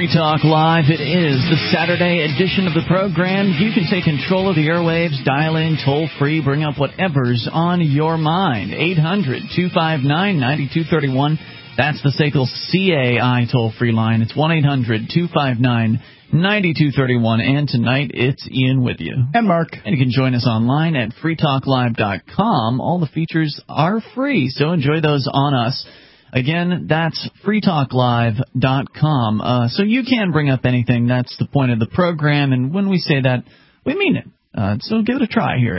Free Talk Live. It is the Saturday edition of the program. You can take control of the airwaves, dial in toll-free, bring up whatever's on your mind. 800-259-9231. That's the SACL CAI toll-free line. It's 1-800-259-9231. And tonight, it's Ian with you. And Mark. And you can join us online at freetalklive.com. All the features are free, so enjoy those on us. Again, that's freetalklive.com. So you can bring up anything. That's the point of the program. And when we say that, we mean it. So give it a try here.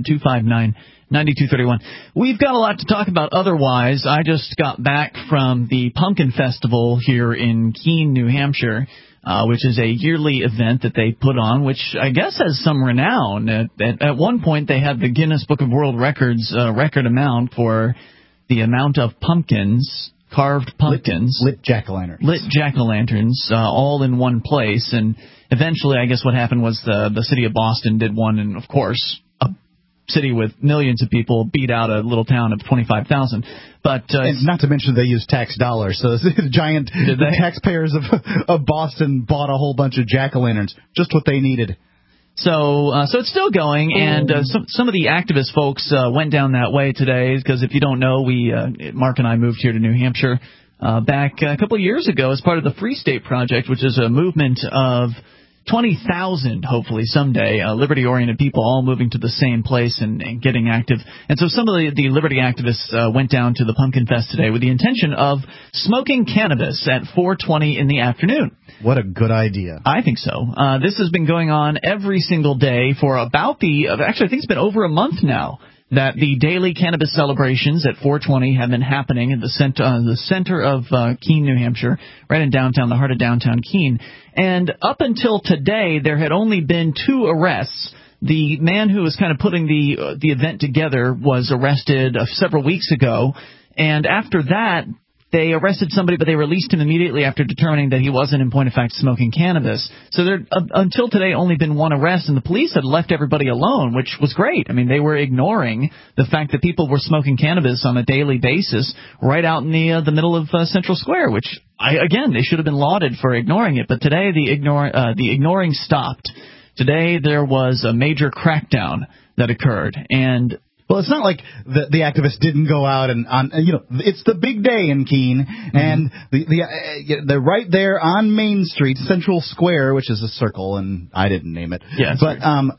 800-259-9231. We've got a lot to talk about otherwise. I just got back from the Pumpkin Festival here in Keene, New Hampshire, which is a yearly event that they put on, which I guess has some renown. At one point, they had the Guinness Book of World Records record amount for the amount of pumpkins, carved pumpkins. Lit jack-o'-lanterns. Lit jack-o'-lanterns, all in one place. And eventually, I guess what happened was the city of Boston did one, and of course, a city with millions of people beat out a little town of 25,000. But and not to mention they used tax dollars, so the taxpayers of Boston bought a whole bunch of jack-o'-lanterns, just what they needed. So it's still going, and some of the activist folks went down that way today, because if you don't know, Mark and I moved here to New Hampshire back a couple of years ago as part of the Free State Project, which is a movement of 20,000, hopefully someday, liberty-oriented people all moving to the same place and getting active. And so some of the liberty activists went down to the Pumpkin Fest today with the intention of smoking cannabis at 4:20 in the afternoon. What a good idea. I think so. This has been going on every single day for actually I think it's been over a month now that the daily cannabis celebrations at 420 have been happening in the center of Keene, New Hampshire, right in downtown, the heart of downtown Keene. And up until today, there had only been 2 arrests. The man who was kind of putting the event together was arrested several weeks ago, and after that, they arrested somebody, but they released him immediately after determining that he wasn't, in point of fact, smoking cannabis. So there, until today, only been 1 arrest, and the police had left everybody alone, which was great. I mean, they were ignoring the fact that people were smoking cannabis on a daily basis right out in the middle of Central Square, which, again, they should have been lauded for ignoring it. But today, the ignoring stopped. Today, there was a major crackdown that occurred, and well, it's not like the activists didn't go out and it's the big day in Keene, and they're right there on Main Street, Central Square, which is a circle, and I didn't name it. Yes. But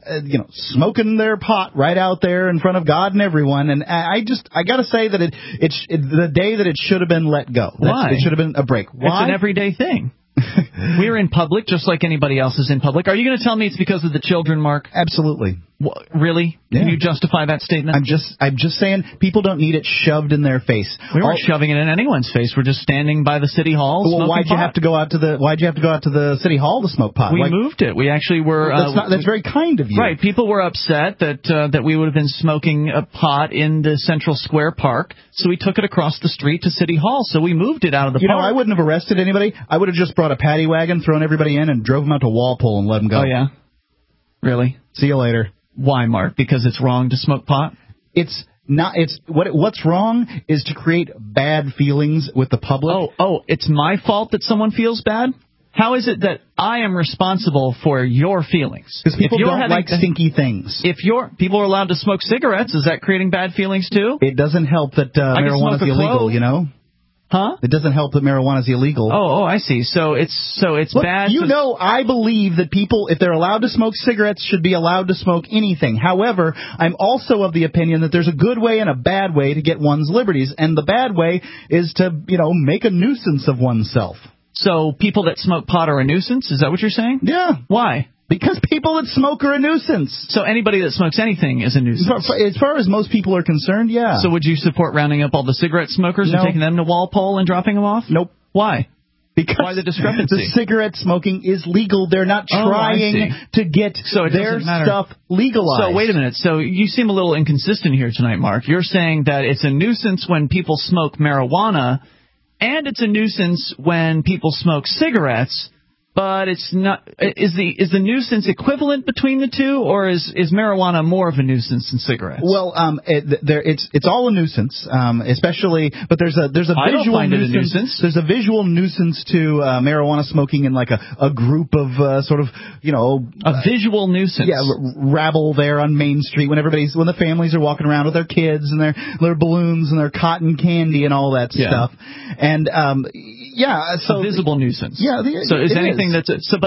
smoking their pot right out there in front of God and everyone, and I got to say that it's the day that it should have been let go. Why? It should have been a break. Why? It's an everyday thing. We're in public just like anybody else is in public. Are you going to tell me it's because of the children, Mark? Absolutely. Really? Yeah. Can you justify that statement? I'm just saying people don't need it shoved in their face. We weren't shoving it in anyone's face. We're just standing by the city hall. Well, why'd you have to go out to the city hall to smoke pot? We moved it. We actually were. That's very kind of you. Right. People were upset that we would have been smoking a pot in the Central Square Park, so we took it across the street to City Hall. So we moved it out of the park. I wouldn't have arrested anybody. I would have just brought a paddy wagon, thrown everybody in, and drove them out to Walpole and let them go. Oh yeah. Really? See you later. Why, Mark? Because it's wrong to smoke pot? It's not. What's wrong is to create bad feelings with the public. Oh, it's my fault that someone feels bad? How is it that I am responsible for your feelings? Because people don't like stinky things. If people are allowed to smoke cigarettes, is that creating bad feelings too? It doesn't help that marijuana is illegal, you know? Huh? It doesn't help that marijuana is illegal. Oh, I see. So it's Look, bad. I believe that people, if they're allowed to smoke cigarettes, should be allowed to smoke anything. However, I'm also of the opinion that there's a good way and a bad way to get one's liberties, and the bad way is to, make a nuisance of oneself. So people that smoke pot are a nuisance? Is that what you're saying? Yeah. Why? Because people that smoke are a nuisance. So anybody that smokes anything is a nuisance? As far as most people are concerned, yeah. So would you support rounding up all the cigarette smokers and taking them to Walpole and dropping them off? Nope. Why? Because why the discrepancy? The cigarette smoking is legal. They're not trying to get their stuff legalized. So wait a minute. So you seem a little inconsistent here tonight, Mark. You're saying that it's a nuisance when people smoke marijuana, and it's a nuisance when people smoke cigarettes, But it's not. Is the nuisance equivalent between the two, or is marijuana more of a nuisance than cigarettes? Well, it's all a nuisance, especially. But there's a visual nuisance. There's a visual nuisance to marijuana smoking in like a group of sort of a visual nuisance. Yeah, rabble there on Main Street when the families are walking around with their kids and their balloons and their cotton candy and all that stuff. And so a visible nuisance. Yeah. So is anything that's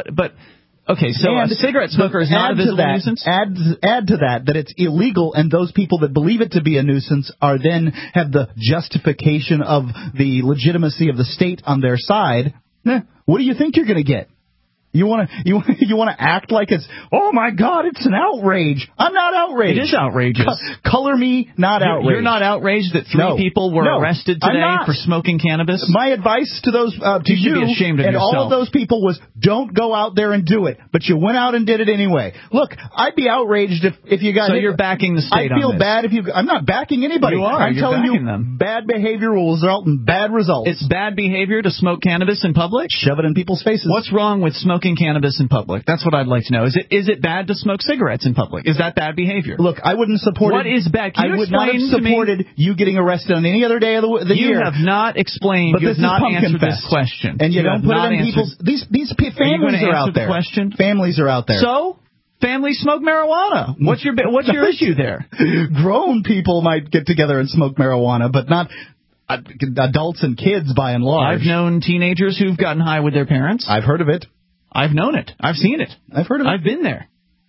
okay? So a cigarette smoker is not a visible nuisance. Add to that it's illegal, and those people that believe it to be a nuisance are then have the justification of the legitimacy of the state on their side. What do you think you're going to get? You want to act like it's, oh my God, it's an outrage. I'm not outraged. It is outrageous. Color me not outraged. You're not outraged that three people were arrested today for smoking cannabis? My advice to those to you be ashamed of and yourself. all of those people was don't go out there and do it. But you went out and did it anyway. Look, I'd be outraged if you got. So you're backing the state on this. I feel bad if you. I'm not backing anybody. You are. I'm telling you, them. Bad behavior will result in bad results. It's bad behavior to smoke cannabis in public. Shove it in people's faces. What's wrong with smoking cannabis in public? That's what I'd like to know. Is it bad to smoke cigarettes in public? Is that bad behavior? Look, I wouldn't support it. What is bad? Can you I would not have supported you getting arrested on any other day of the year. You have not explained. You have not answered this question. And you don't put it in people's. These families are out there. Families are out there. So families smoke marijuana. What's your issue there? Grown people might get together and smoke marijuana, but not adults and kids by and large. I've known teenagers who've gotten high with their parents. I've heard of it. I've known it. I've seen it. I've heard of it. I've been there.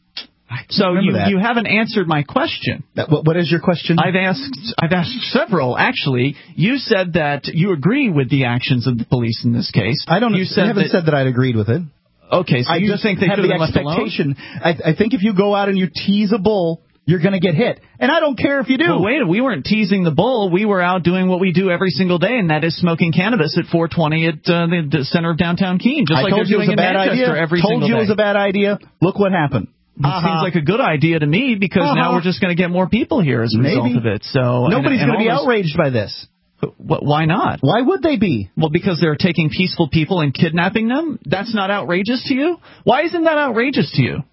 So you haven't answered my question. What is your question? I've asked several, actually. You said that you agree with the actions of the police in this case. I haven't said that I'd agreed with it. Okay, so you just think they have the expectation. I think if you go out and you tease a bull, you're going to get hit. And I don't care if you do. Well, wait, we weren't teasing the bull. We were out doing what we do every single day, and that is smoking cannabis at 420 at the center of downtown Keene. Just like they're doing in Manchester every single day. I told you it was a bad idea. Look what happened. It seems like a good idea to me because now we're just going to get more people here as a result of it. So nobody's going to be outraged by this. Why not? Why would they be? Well, because they're taking peaceful people and kidnapping them? That's not outrageous to you? Why isn't that outrageous to you?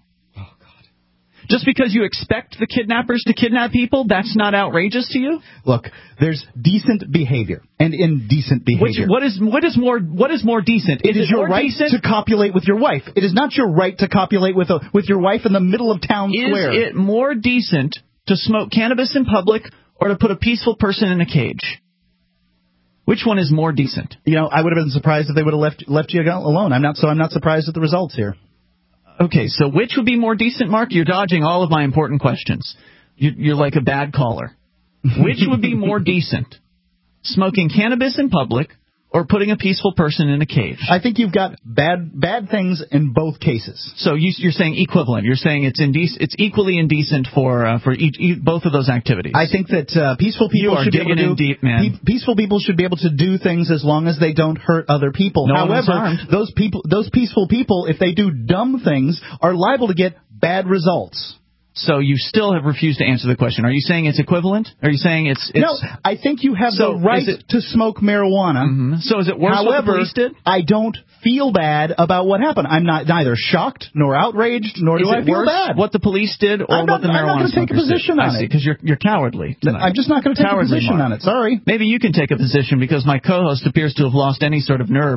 Just because you expect the kidnappers to kidnap people, that's not outrageous to you? Look, there's decent behavior and indecent behavior. What is more decent? It is your right to copulate with your wife. It is not your right to copulate with your wife in the middle of town square. Is it more decent to smoke cannabis in public or to put a peaceful person in a cage? Which one is more decent? I would have been surprised if they would have left you alone. I'm not surprised at the results here. Okay, so which would be more decent, Mark? You're dodging all of my important questions. You're like a bad caller. Which would be more decent? Smoking cannabis in public or putting a peaceful person in a cage? I think you've got bad things in both cases. So you're saying equivalent. You're saying it's equally indecent for both of those activities. I think that peaceful people should be able to deep, man. Peaceful people should be able to do things as long as they don't hurt other people. However, those peaceful people, if they do dumb things, are liable to get bad results. So you still have refused to answer the question. Are you saying it's equivalent? Are you saying it's... No, I think you have the right to smoke marijuana. Mm-hmm. So is it worse what the police did? I don't feel bad about what happened. I'm neither shocked nor outraged, nor do I feel bad. What the police did or what the marijuana smokers did? I'm not going to take a position on it. Because you're cowardly tonight. I'm just not going to take a position on it. Sorry. Maybe you can take a position because my co-host appears to have lost any sort of nerve.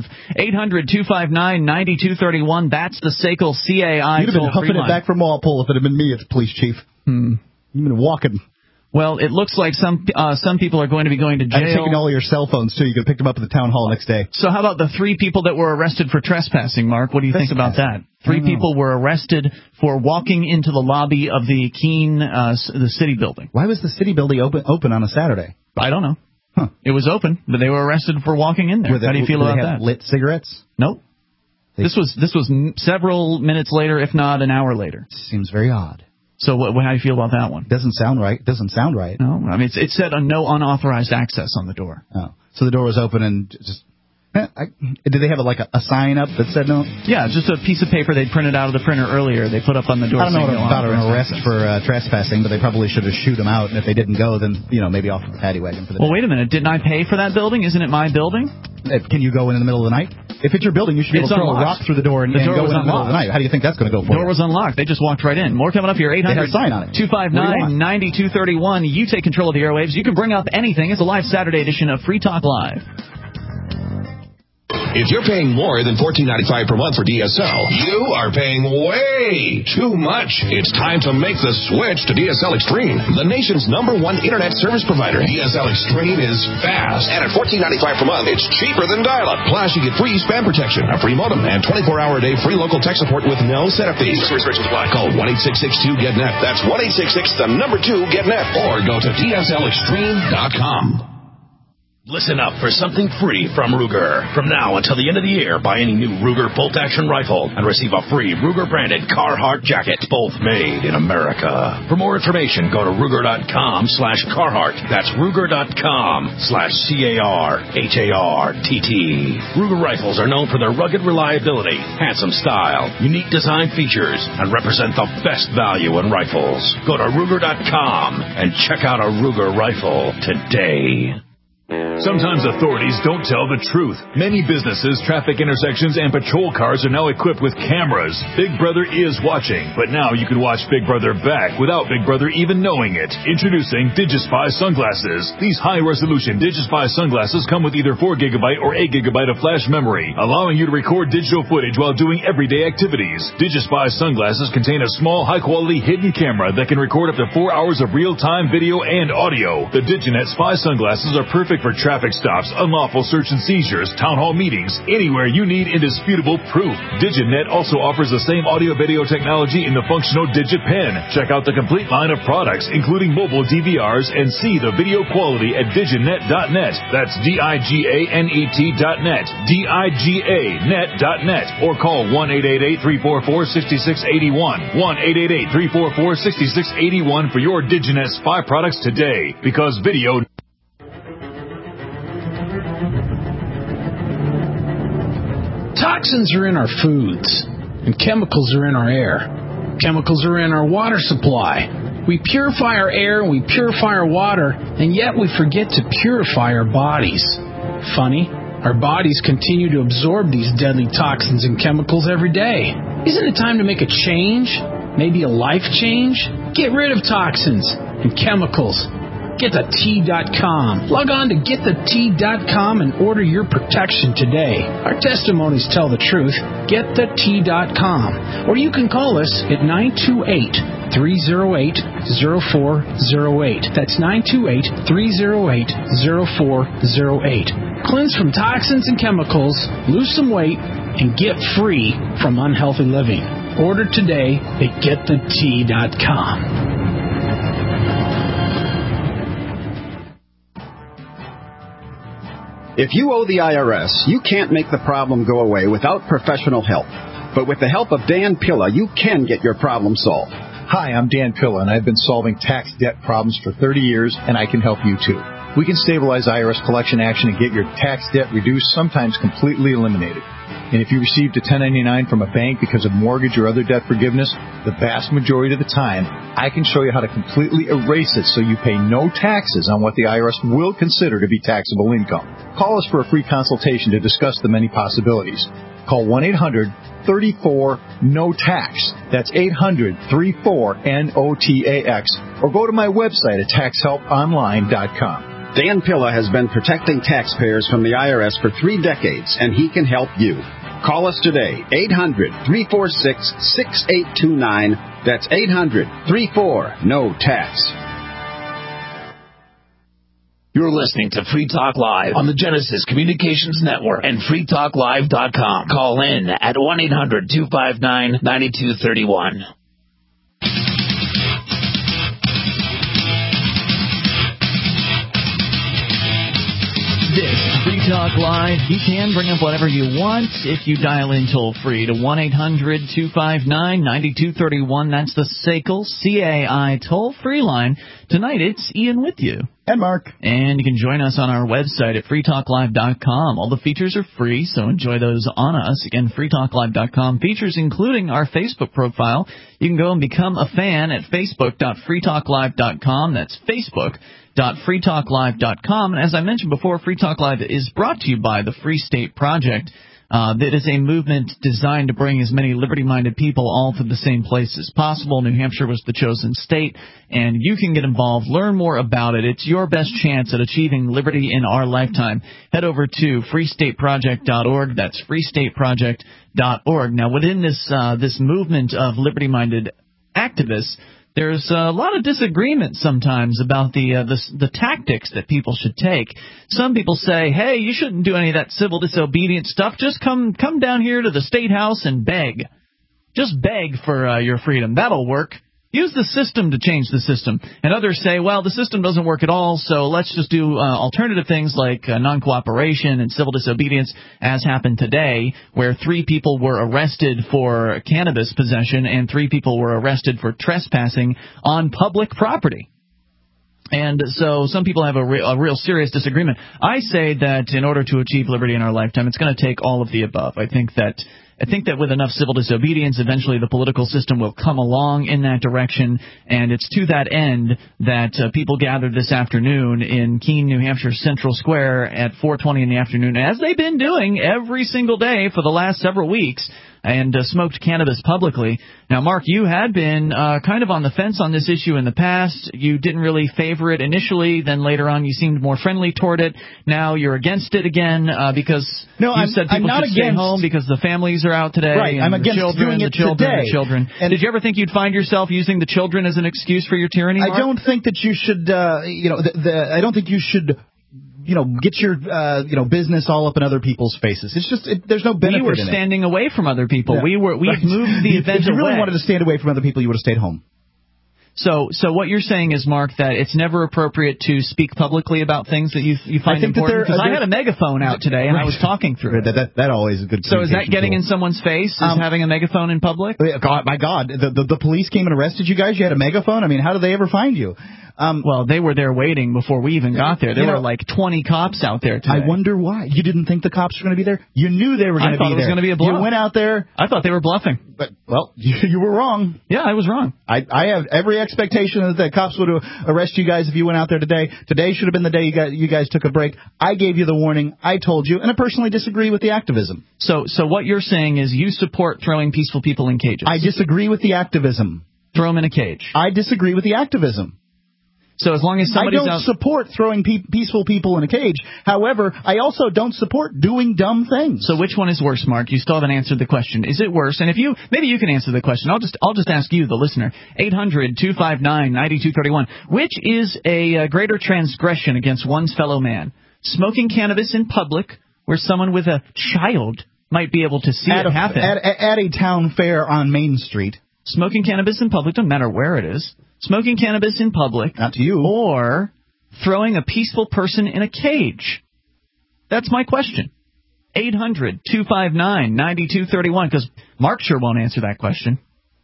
800-259-9231. That's the SACL CAI. You'd have been huffing it back from Walpole if it had been me as police chief. You've been walking. Well, it looks like some people are going to be going to jail. I've taken all of your cell phones, too. You could have picked them up at the town hall next day. So how about the 3 people that were arrested for trespassing, Mark? What do you think about that? 3 people were arrested for walking into the lobby of the Keene the city building. Why was the city building open on a Saturday? I don't know. It was open, but they were arrested for walking in there. How do you feel about that? Lit cigarettes? Nope. This was several minutes later, if not an hour later. Seems very odd. So how do you feel about that one? Doesn't sound right. No, I mean it said no unauthorized access on the door. Oh, so the door was open and just Did they have a sign up that said no? Yeah, just a piece of paper they'd printed out of the printer earlier. They put up on the door. I don't know about an arrest for trespassing, but they probably should have shoot them out. And if they didn't go, then maybe off the paddy wagon for the day. Well, wait a minute. Didn't I pay for that building? Isn't it my building? Can you go in the middle of the night? If it's your building, you should be able to throw a rock through the door and go in the middle of the night. How do you think that's going to go for you? The door was unlocked. They just walked right in. More coming up here. 800 they had a sign on it. 259-9231. You take control of the airwaves. You can bring up anything. It's a live Saturday edition of Free Talk Live. If you're paying more than $14.95 per month for DSL, you are paying way too much. It's time to make the switch to DSL Extreme, the nation's #1 internet service provider. DSL Extreme is fast, and at $14.95 per month, it's cheaper than dial-up. Plus, you get free spam protection, a free modem, and 24-hour-a-day free local tech support with no setup fees. Restrictions apply. Call 1-866-2-GET-NET. That's 1-866-2-GET-NET. Or go to DSLExtreme.com. Listen up for something free from Ruger. From now until the end of the year, buy any new Ruger bolt-action rifle and receive a free Ruger-branded Carhartt jacket, both made in America. For more information, go to Ruger.com/Carhartt. That's Ruger.com/CARHARTT. Ruger rifles are known for their rugged reliability, handsome style, unique design features, and represent the best value in rifles. Go to Ruger.com and check out a Ruger rifle today. Sometimes authorities don't tell the truth. Many businesses, traffic intersections, and patrol cars are now equipped with cameras. Big Brother is watching, but now you can watch Big Brother back without Big Brother even knowing it. Introducing DigiSpy sunglasses. These high-resolution DigiSpy sunglasses come with either 4GB or 8GB of flash memory, allowing you to record digital footage while doing everyday activities. DigiSpy sunglasses contain a small, high-quality hidden camera that can record up to 4 hours of real-time video and audio. The DigiNet Spy sunglasses are perfect for traffic stops, unlawful search and seizures, town hall meetings, anywhere you need indisputable proof. DigiNet also offers the same audio-video technology in the functional DigiPen. Check out the complete line of products, including mobile DVRs, and see the video quality at diginet.net. That's DIGANET.net, DIGANet.net, or call 1-888-344-6681, 1-888-344-6681 for your DigiNet Spy products today, because video... Toxins are in our foods, and chemicals are in our air. Chemicals are in our water supply. We purify our air and we purify our water, and yet we forget to purify our bodies. Funny, our bodies continue to absorb these deadly toxins and chemicals every day. Isn't it time to make a change? Maybe a life change? Get rid of toxins and chemicals. GetTheT.com. Log on to GetTheT.com and order your protection today. Our testimonies tell the truth. GetTheT.com. Or you can call us at 928-308-0408. That's 928-308-0408. Cleanse from toxins and chemicals, lose some weight, and get free from unhealthy living. Order today at GetTheT.com. If you owe the IRS, you can't make the problem go away without professional help. But with the help of Dan Pilla, you can get your problem solved. Hi, I'm Dan Pilla, and I've been solving tax debt problems for 30 years, and I can help you too. We can stabilize IRS collection action and get your tax debt reduced, sometimes completely eliminated. And if you received a 1099 from a bank because of mortgage or other debt forgiveness, the vast majority of the time, I can show you how to completely erase it so you pay no taxes on what the IRS will consider to be taxable income. Call us for a free consultation to discuss the many possibilities. Call 1-800-34-NO-TAX. That's 800-34-NOTAX. Or go to my website at taxhelponline.com. Dan Pilla has been protecting taxpayers from the IRS for 3 decades, and he can help you. Call us today, 800-346-6829. That's 800-34-NO-TAX. You're listening to Free Talk Live on the Genesis Communications Network and freetalklive.com. Call in at 1-800-259-9231. This Free Talk Live. You can bring up whatever you want if you dial in toll-free to 1-800-259-9231. That's the SACL CAI toll-free line. Tonight, it's Ian with you. And Mark. And you can join us on our website at freetalklive.com. All the features are free, so enjoy those on us. Again, freetalklive.com. Features including our Facebook profile. You can go and become a fan at facebook.freetalklive.com. That's facebook.freetalklive.com. And as I mentioned before, Free Talk Live is brought to you by the Free State Project. That is a movement designed to bring as many liberty-minded people all to the same place as possible. New Hampshire was the chosen state, and you can get involved. Learn more about it. It's your best chance at achieving liberty in our lifetime. Head over to freestateproject.org. That's freestateproject.org. Now, within this movement of liberty-minded activists, there's a lot of disagreement sometimes about the tactics that people should take. Some people say, hey, you shouldn't do any of that civil disobedience stuff. Just come down here to the State House and beg. Just beg for your freedom. That'll work. Use the system to change the system. And others say, well, the system doesn't work at all, so let's just do alternative things like non-cooperation and civil disobedience, as happened today, where 3 people were arrested for cannabis possession and 3 people were arrested for trespassing on public property. And so some people have a real serious disagreement. I say that in order to achieve liberty in our lifetime, it's going to take all of the above. I think that with enough civil disobedience, eventually the political system will come along in that direction, and it's to that end that people gathered this afternoon in Keene, New Hampshire Central Square at 4:20 in the afternoon, as they've been doing every single day for the last several weeks, and smoked cannabis publicly. Now, Mark, you had been kind of on the fence on this issue in the past. You didn't really favor it initially. Then later on you seemed more friendly toward it. Now you're against it again because said people should stay home because the families are out today. Right, I'm against doing it today. And did you ever think you'd find yourself using the children as an excuse for your tyranny, Mark? I don't think that you should, I don't think you should get your, business all up in other people's faces. It's just, there's no benefit in it. We were standing away from other people. Yeah. We've moved the event If you really away. wanted to stand away from other people, you would have stayed home. So what you're saying is, Mark, that it's never appropriate to speak publicly about things that you find important? Because I had a megaphone out today, and I was talking through it. That always is a good. So is that getting in someone's face, is having a megaphone in public? God, my God, the police came and arrested you guys? You had a megaphone? I mean, how did they ever find you? Well, they were there waiting before we even got there. There were like 20 cops out there today. I wonder why. You didn't think the cops were going to be there? You knew they were going to be there. I thought it was going to be a bluff. You went out there. I thought they were bluffing. But, well, you were wrong. Yeah, I was wrong. I have every expectation that the cops would arrest you guys if you went out there today. Today should have been the day you guys took a break. I gave you the warning. I told you. And I personally disagree with the activism. So what you're saying is you support throwing peaceful people in cages. I disagree with the activism. Throw them in a cage. I disagree with the activism. So as long as somebody's I don't support throwing peaceful people in a cage. However, I also don't support doing dumb things. So which one is worse, Mark? You still haven't answered the question. Is it worse? And maybe you can answer the question. I'll just ask you, the listener. 800-259-9231. Which is a greater transgression against one's fellow man? Smoking cannabis in public, where someone with a child might be able to see it happen. At a town fair on Main Street. Smoking cannabis in public, doesn't matter where it is. Smoking cannabis in public. Not to you. Or throwing a peaceful person in a cage. That's my question. 800-259-9231, because Mark sure won't answer that question.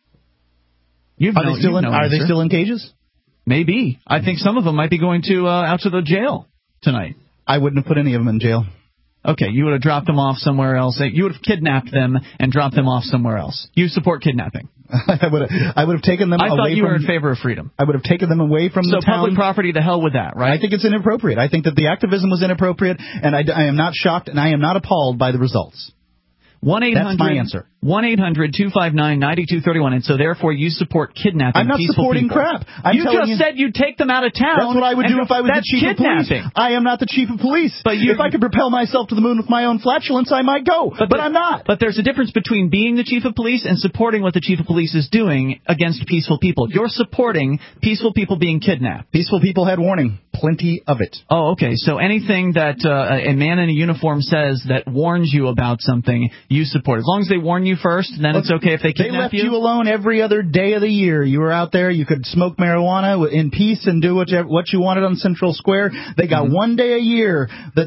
Are they still in cages? Maybe. I think some of them might be going out to the jail tonight. I wouldn't have put any of them in jail. Okay, you would have dropped them off somewhere else. You would have kidnapped them and dropped them off somewhere else. You support kidnapping. I would have taken them away from... I thought you were in favor of freedom. I would have taken them away from the town. So public property, the hell with that, right? I think it's inappropriate. I think that the activism was inappropriate, and I am not shocked and I am not appalled by the results. 1-800, That's my answer. 1-800-259-9231, and so therefore you support kidnapping. I'm not supporting people. crap. You just said you'd take them out of town. That's what I would do if I was the chief of police. I am not the chief of police. But if I could propel myself to the moon with my own flatulence, I might go. But I'm not. But there's a difference between being the chief of police and supporting what the chief of police is doing against peaceful people. You're supporting peaceful people being kidnapped. Peaceful people had warning. plenty of it. Oh, okay. So anything that a man in a uniform says that warns you about something, you support. As long as they warn you first, then it's okay if they kidnap you? They left you alone every other day of the year. You were out there. You could smoke marijuana in peace and do what you wanted on Central Square. They got one day a year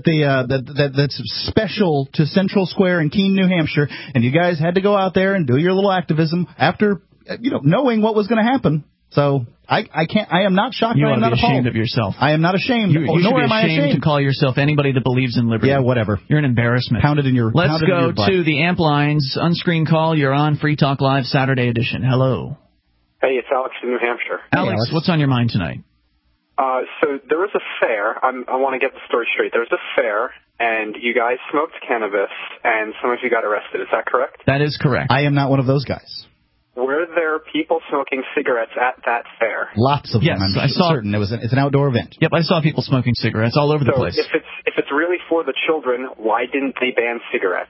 that's special to Central Square in Keene, New Hampshire, and you guys had to go out there and do your little activism after knowing what was going to happen. So I am not shocked. You I am ought to not be ashamed appalled. of yourself. I am not ashamed. You should nor be am I ashamed to call yourself anybody that believes in liberty. Yeah, whatever. You're an embarrassment. Pound it in your. Let's go to the Amp Lines unscreened call. You're on Free Talk Live Saturday edition. Hello. Hey, it's Alex in New Hampshire. Alex, what's on your mind tonight? So there was a fair. I want to get the story straight. There was a fair, and you guys smoked cannabis, and some of you got arrested. Is that correct? That is correct. I am not one of those guys. Were there people smoking cigarettes at that fair? Lots of them. I'm certain. It's an outdoor event. Yep, I saw people smoking cigarettes all over the place. If it's really for the children, why didn't they ban cigarettes?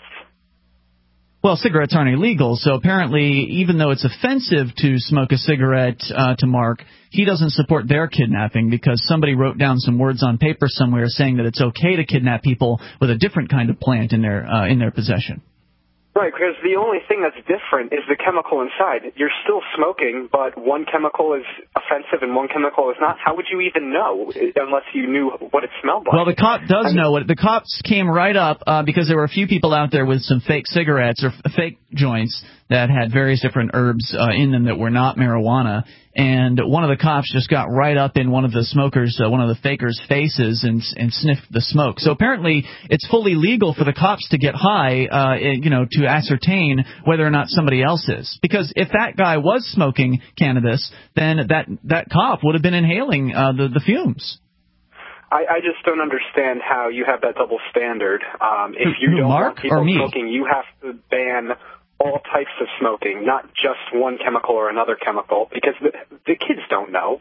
Well, cigarettes aren't illegal, so apparently, even though it's offensive to smoke a cigarette to Mark, he doesn't support their kidnapping because somebody wrote down some words on paper somewhere saying that it's okay to kidnap people with a different kind of plant in their possession. Right, because the only thing that's different is the chemical inside. You're still smoking, but one chemical is offensive and one chemical is not. How would you even know unless you knew what it smelled like? Well, the cop does know what. The cops came right up because there were a few people out there with some fake cigarettes or fake joints that had various different herbs in them that were not marijuana. And one of the cops just got right up in one of the smokers, one of the fakers' faces and sniffed the smoke. So apparently it's fully legal for the cops to get high, to ascertain whether or not somebody else is. Because if that guy was smoking cannabis, then that cop would have been inhaling the fumes. I just don't understand how you have that double standard. If you don't want people smoking, you have to ban all types of smoking, not just one chemical or another chemical, because the kids don't know.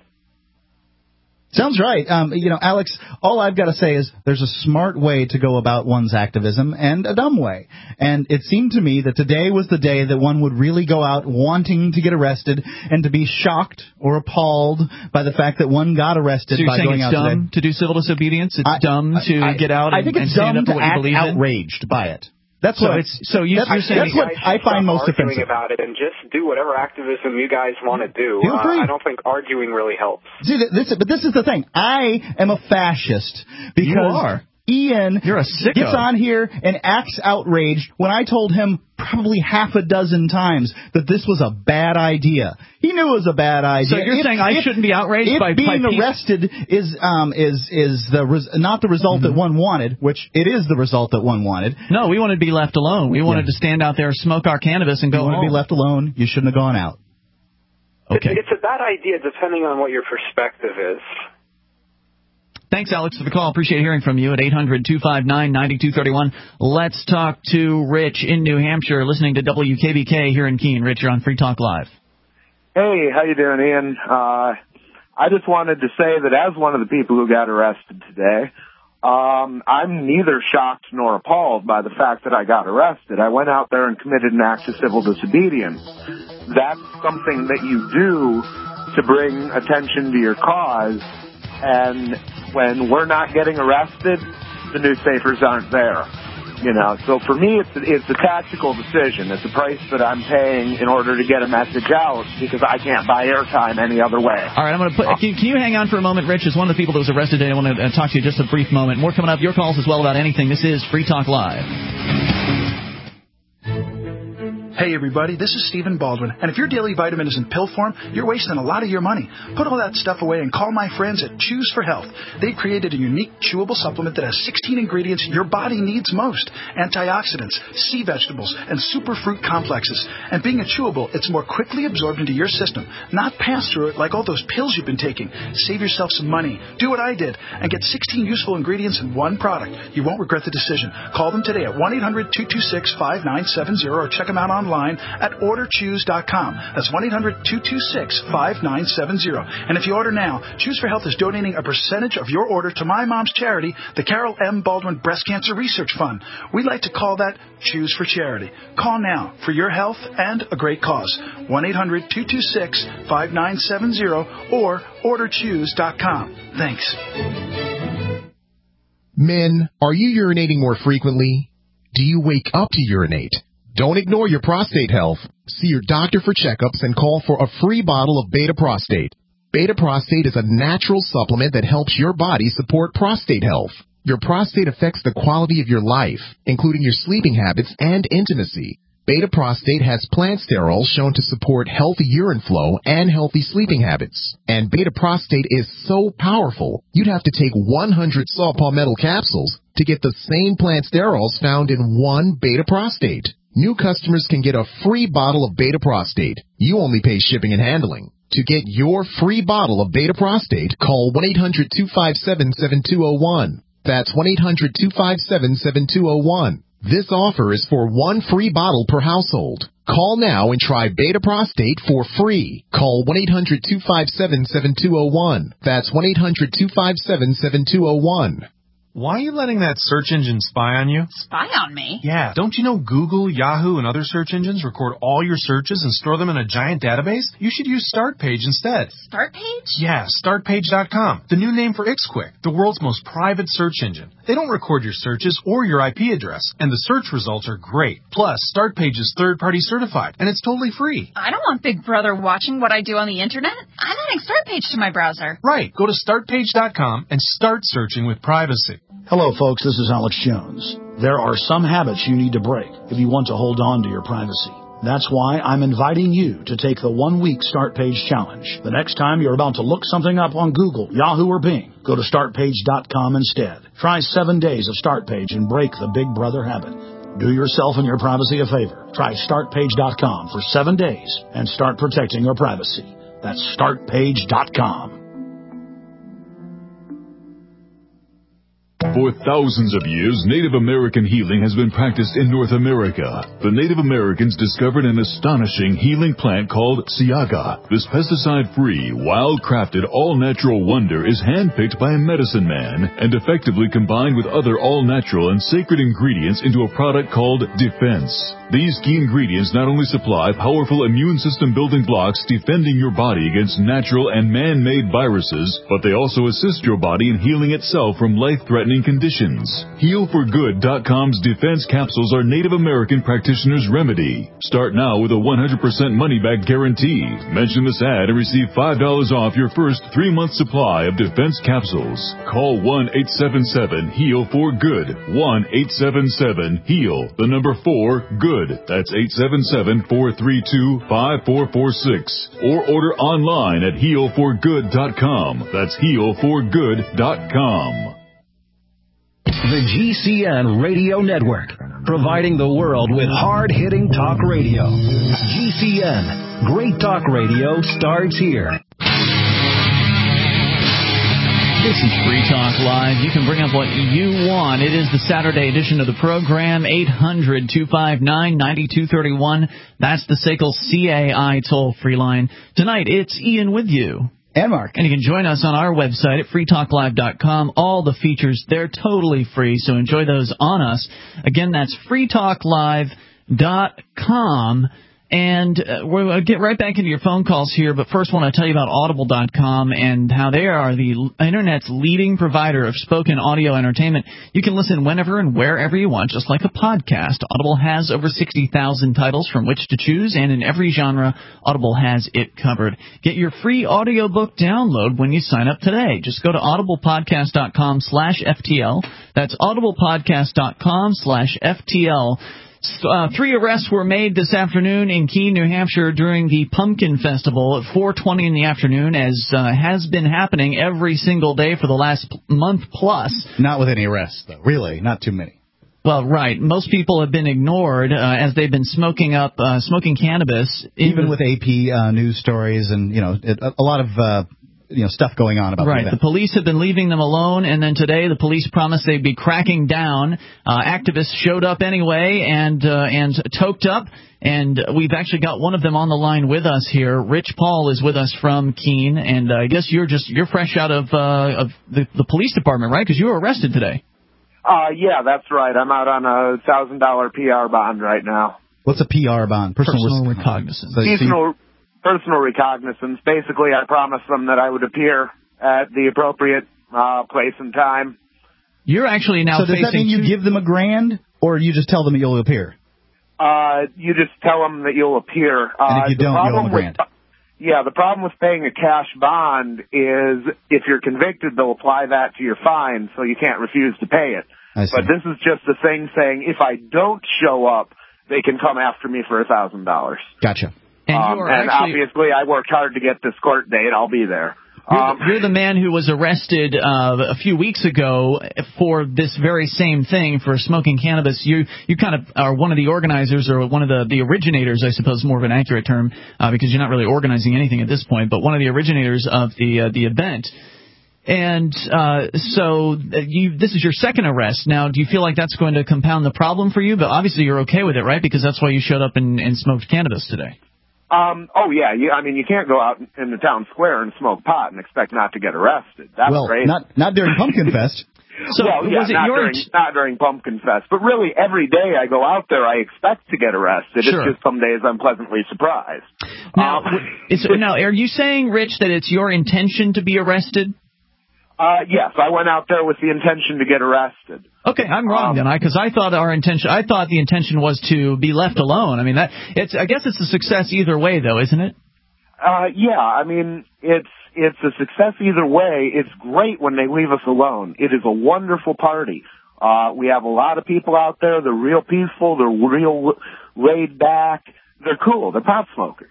Sounds right. Alex, all I've got to say is there's a smart way to go about one's activism and a dumb way. And it seemed to me that today was the day that one would really go out wanting to get arrested and to be shocked or appalled by the fact that one got arrested by going out today. So you're saying it's dumb to do civil disobedience? It's dumb to get out and stand up for what you believe in? I think it's dumb to act outraged by it. That's what I find most offensive about it, and just do whatever activism you guys want to do. I don't think arguing really helps. See, but this is the thing. I am a fascist because you are. Ian You're a sicko. Gets on here and acts outraged when I told him probably half a dozen times that this was a bad idea. He knew it was a bad idea. So you're saying I shouldn't be outraged by being arrested is not the result that one wanted, which it is the result that one wanted. No, we wanted to be left alone. We wanted to stand out there, smoke our cannabis, and go home. You want to be left alone. You shouldn't have gone out. Okay. It's a bad idea depending on what your perspective is. Thanks, Alex, for the call. Appreciate hearing from you at 800-259-9231. Let's talk to Rich in New Hampshire, listening to WKBK here in Keene. Rich, you're on Free Talk Live. Hey, how you doing, Ian? I just wanted to say that as one of the people who got arrested today, I'm neither shocked nor appalled by the fact that I got arrested. I went out there and committed an act of civil disobedience. That's something that you do to bring attention to your cause, and when we're not getting arrested, the newspapers aren't there. So for me, it's a tactical decision. It's a price that I'm paying in order to get a message out because I can't buy airtime any other way. All right, I'm going to put. Can you hang on for a moment, Rich? As one of the people that was arrested today, I want to talk to you just a brief moment. More coming up. Your calls as well about anything. This is Free Talk Live. Hey everybody, this is Stephen Baldwin, and if your daily vitamin is in pill form, you're wasting a lot of your money. Put all that stuff away and call my friends at Chews for Health. They've created a unique chewable supplement that has 16 ingredients your body needs most: antioxidants, sea vegetables, and superfruit complexes. And being a chewable, it's more quickly absorbed into your system, not passed through it like all those pills you've been taking. Save yourself some money. Do what I did and get 16 useful ingredients in one product. You won't regret the decision. Call them today at 1-800-226-5970 or check them out online online at orderchoose.com. That's 1-800-226-5970. And if you order now, Choose for Health is donating a percentage of your order to my mom's charity, the Carol M. Baldwin Breast Cancer Research Fund. We like to call that Choose for Charity. Call now for your health and a great cause. 1-800-226-5970 or orderchoose.com. Thanks. Men, are you urinating more frequently? Do you wake up to urinate? Don't ignore your prostate health. See your doctor for checkups and call for a free bottle of Beta Prostate. Beta Prostate is a natural supplement that helps your body support prostate health. Your prostate affects the quality of your life, including your sleeping habits and intimacy. Beta Prostate has plant sterols shown to support healthy urine flow and healthy sleeping habits. And Beta Prostate is so powerful, you'd have to take 100 saw palmetto capsules to get the same plant sterols found in one Beta Prostate. New customers can get a free bottle of Beta Prostate. You only pay shipping and handling. To get your free bottle of Beta Prostate, call 1-800-257-7201. That's 1-800-257-7201. This offer is for one free bottle per household. Call now and try Beta Prostate for free. Call 1-800-257-7201. That's 1-800-257-7201. Why are you letting that search engine spy on you? Spy on me? Yeah, don't you know Google, Yahoo, and other search engines record all your searches and store them in a giant database? You should use StartPage instead. StartPage? Yeah, StartPage.com, the new name for IxQuick, the world's most private search engine. They don't record your searches or your IP address, and the search results are great. Plus, StartPage is third-party certified, and it's totally free. I don't want Big Brother watching what I do on the internet. I'm adding StartPage to my browser. Right, go to StartPage.com and start searching with privacy. Hello, folks. This is Alex Jones. There are some habits you need to break if you want to hold on to your privacy. That's why I'm inviting you to take the 1-week StartPage challenge. The next time you're about to look something up on Google, Yahoo, or Bing, go to StartPage.com instead. Try 7 days of StartPage and break the Big Brother habit. Do yourself and your privacy a favor. Try StartPage.com for 7 days and start protecting your privacy. That's StartPage.com. For thousands of years, Native American healing has been practiced in North America. The Native Americans discovered an astonishing healing plant called Siaga. This pesticide-free, wild-crafted, all-natural wonder is handpicked by a medicine man and effectively combined with other all-natural and sacred ingredients into a product called Defense. These key ingredients not only supply powerful immune system building blocks defending your body against natural and man-made viruses, but they also assist your body in healing itself from life-threatening conditions. HealForGood.com's Defense capsules are Native American practitioners' remedy. Start now with a 100% money-back guarantee. Mention this ad and receive $5 off your first 3-month supply of Defense capsules. Call 1-877-HEAL-FOR-GOOD. 1-877-HEAL, the number 4-GOOD. That's 877-432-5446. Or order online at HealForGood.com. That's HealForGood.com. The GCN Radio Network, providing the world with hard-hitting talk radio. GCN, great talk radio starts here. This is Free Talk Live. You can bring up what you want. It is the Saturday edition of the program, 800-259-9231. That's the SACL CAI toll-free line. Tonight, it's Ian with you. And Mark. And you can join us on our website at freetalklive.com. All the features, they're totally free, so enjoy those on us. Again, that's freetalklive.com. And we'll get right back into your phone calls here, but first I want to tell you about Audible.com and how they are the Internet's leading provider of spoken audio entertainment. You can listen whenever and wherever you want, just like a podcast. Audible has over 60,000 titles from which to choose, and in every genre, Audible has it covered. Get your free audiobook download when you sign up today. Just go to audiblepodcast.com/FTL. That's audiblepodcast.com/FTL. 3 arrests were made this afternoon in Keene, New Hampshire during the Pumpkin Festival at 4:20 in the afternoon, as has been happening every single day for the last month plus. Not with any arrests, though. Really, not too many. Well, right. Most people have been ignored as they've been smoking cannabis. Even with AP news stories and, a lot of stuff going on about right. The police have been leaving them alone, and then today the police promised they'd be cracking down. Activists showed up anyway and toked up, and we've actually got one of them on the line with us here. Rich Paul is with us from Keene, and I guess you're fresh out of the police department, right? Because you were arrested today. Yeah, that's right. I'm out on a $1,000 PR bond right now. What's a PR bond? Personal recognizance. Personal recognizance. Basically, I promised them that I would appear at the appropriate place and time. You're actually now facing... So does that mean you give them $1,000, or you just tell them that you'll appear? You just tell them that you'll appear. And if you don't, you owe them $1,000. Yeah, the problem with paying a cash bond is if you're convicted, they'll apply that to your fine, so you can't refuse to pay it. But this is just a thing saying if I don't show up, they can come after me for $1,000. Gotcha. And obviously, I worked hard to get this court date. I'll be there. You're the man who was arrested a few weeks ago for this very same thing, for smoking cannabis. You kind of are one of the organizers, or one of the originators, I suppose, more of an accurate term, because you're not really organizing anything at this point, but one of the originators of the event. And so this is your second arrest. Now, do you feel like that's going to compound the problem for you? But obviously you're okay with it, right? Because that's why you showed up and smoked cannabis today. Oh, yeah. You can't go out in the town square and smoke pot and expect not to get arrested. That's crazy. Not during Pumpkin Fest. So was it not during Pumpkin Fest, but really every day I go out there, I expect to get arrested. Sure. It's just some days I'm pleasantly surprised. Now, now, are you saying, Rich, that it's your intention to be arrested? Yes, I went out there with the intention to get arrested. Okay, I'm wrong then, because I thought the intention was to be left alone. I mean, I guess it's a success either way, though, isn't it? Yeah, I mean, it's a success either way. It's great when they leave us alone. It is a wonderful party. We have a lot of people out there. They're real peaceful. They're real laid back. They're cool. They're pot smokers.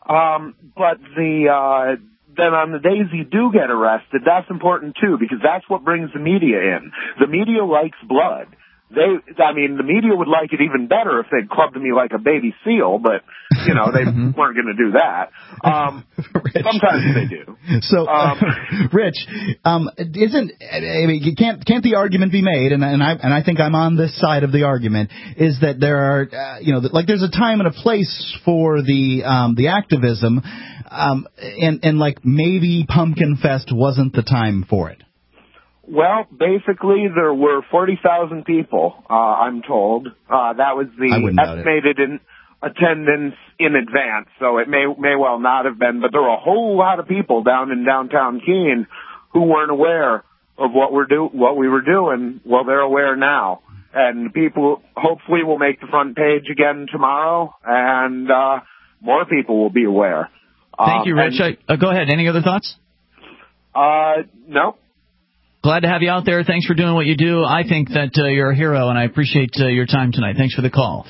But then on the days you do get arrested, that's important too, because that's what brings the media in. The media likes blood. The media would like it even better if they'd clubbed me like a baby seal, but, they weren't going to do that. Sometimes they do. So, Rich, can't the argument be made, and I think I'm on this side of the argument, is that there are, there's a time and a place for the activism, and maybe Pumpkin Fest wasn't the time for it. Well, basically, there were 40,000 people, I'm told. That was the estimated attendance in advance, so it may well not have been, but there were a whole lot of people down in downtown Keene who weren't aware of what we were doing. Well, they're aware now. And people hopefully will make the front page again tomorrow, and more people will be aware. Thank you, Rich. Go ahead. Any other thoughts? No. Glad to have you out there. Thanks for doing what you do. I think that you're a hero, and I appreciate your time tonight. Thanks for the call.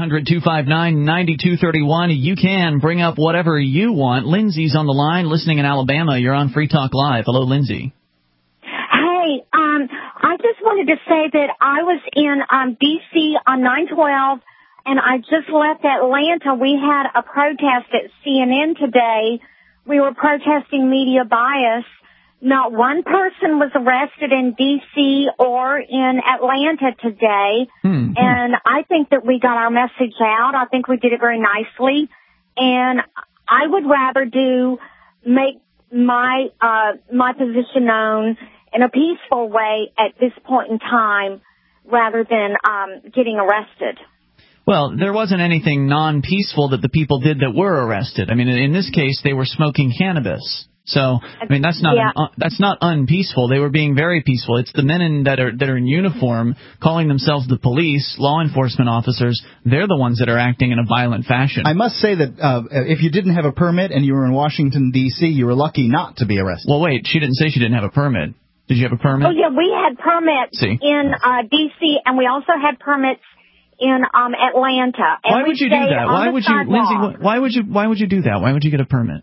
800-259-9231. You can bring up whatever you want. Lindsay's on the line, listening in Alabama. You're on Free Talk Live. Hello, Lindsay. Hey, I just wanted to say that I was in D.C. on 9/12, and I just left Atlanta. We had a protest at CNN today. We were protesting media bias. Not one person was arrested in D.C. or in Atlanta today, and I think that we got our message out. I think we did it very nicely, and I would rather make my position known in a peaceful way at this point in time rather than getting arrested. Well, there wasn't anything non-peaceful that the people did that were arrested. I mean, in this case, they were smoking cannabis. So, I mean, that's not unpeaceful. They were being very peaceful. It's the men that are in uniform, calling themselves the police, law enforcement officers. They're the ones that are acting in a violent fashion. I must say that if you didn't have a permit and you were in Washington, D.C., you were lucky not to be arrested. Well, wait. She didn't say she didn't have a permit. Did you have a permit? Oh, yeah. We had permits in D.C., and we also had permits in Atlanta. And why would you do that? Why would you, Lindsay? Why would you do that? Why would you get a permit?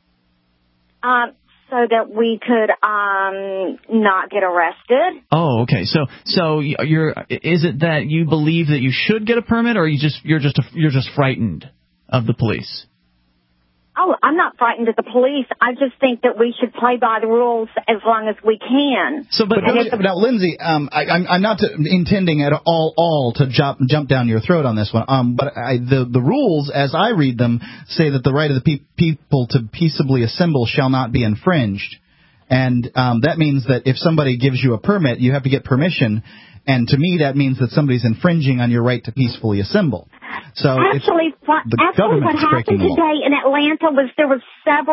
So that we could not get arrested. Oh, okay. So is it that you believe that you should get a permit, or you're just frightened of the police? Oh, I'm not frightened of the police. I just think that we should play by the rules as long as we can. So, but now, Lindsay, I'm not intending at all to jump down your throat on this one. But the rules, as I read them, say that the right of the people to peaceably assemble shall not be infringed, and that means that if somebody gives you a permit, you have to get permission. And to me, that means that somebody's infringing on your right to peacefully assemble. So actually, what happened today in Atlanta was there were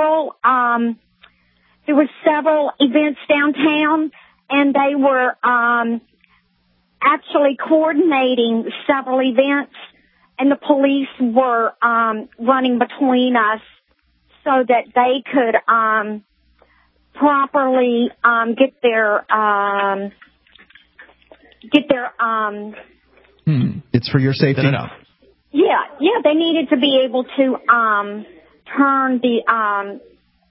several events downtown, and they were actually coordinating several events, and the police were running between us so that they could properly get their. It's for your safety. Yeah, they needed to be able to turn the.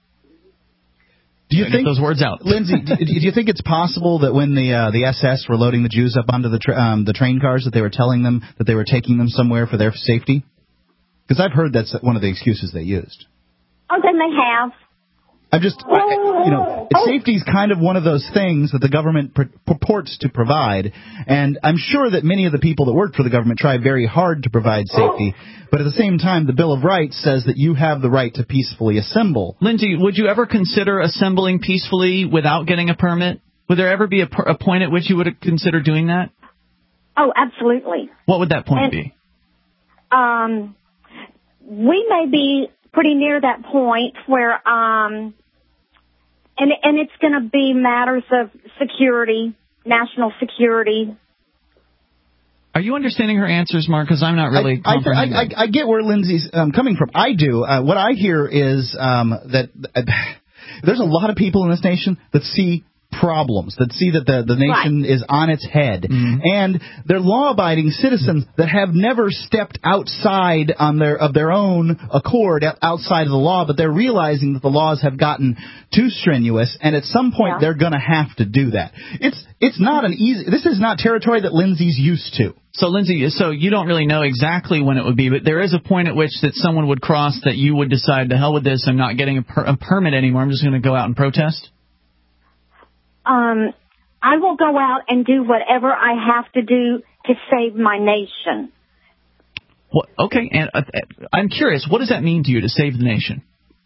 Do you think those words out, Lindsay? do you think it's possible that when the SS were loading the Jews up onto the train cars, that they were telling them that they were taking them somewhere for their safety? Because I've heard that's one of the excuses they used. Oh, then they have. I'm just, safety is kind of one of those things that the government purports to provide, and I'm sure that many of the people that work for the government try very hard to provide safety, but at the same time, the Bill of Rights says that you have the right to peacefully assemble. Lindsay, would you ever consider assembling peacefully without getting a permit? Would there ever be a point at which you would consider doing that? Oh, absolutely. What would that point be? We may be pretty near that point where, and it's going to be matters of security, national security. Are you understanding her answers, Mark? Because I'm not really comprehending. I get where Lindsay's coming from. I do. What I hear is that there's a lot of people in this nation that see problems, that see that the nation is on its head, and they're law-abiding citizens that have never stepped outside of their own accord outside of the law, but they're realizing that the laws have gotten too strenuous, and at some point they're going to have to do that. It's not an easy. This is not territory that Lindsay's used to. So, Lindsay, so you don't really know exactly when it would be, but there is a point at which that someone would cross that you would decide, to hell with this, I'm not getting a permit anymore, I'm just going to go out and protest? I will go out and do whatever I have to do to save my nation. Well, okay, and I'm curious, what does that mean to you, to save the nation?